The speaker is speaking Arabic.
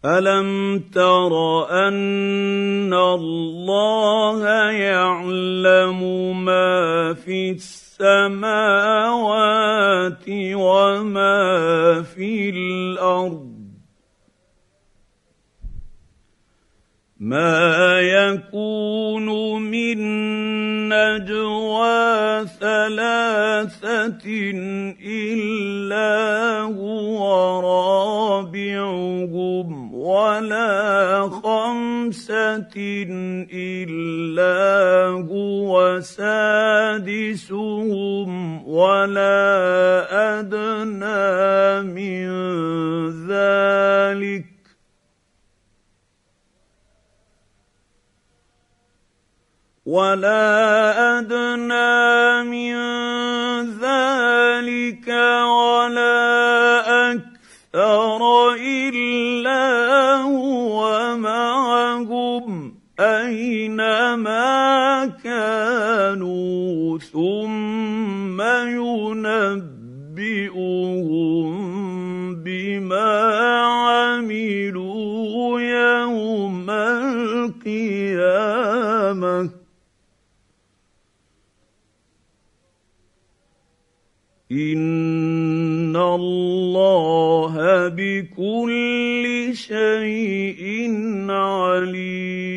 ألم تر أن الله يعلم ما في السماوات وما في الأرض ما يكون من نجوى ثلاثة إلا هو رابعهم ولا خمسة إلا هو سادسهم ولا أدنى من ذلك ولا أكثر إلا هو معهم أينما كانوا ثم ينبئهم بما عملوا يوم القيامة إن الله بكل شيء عليم.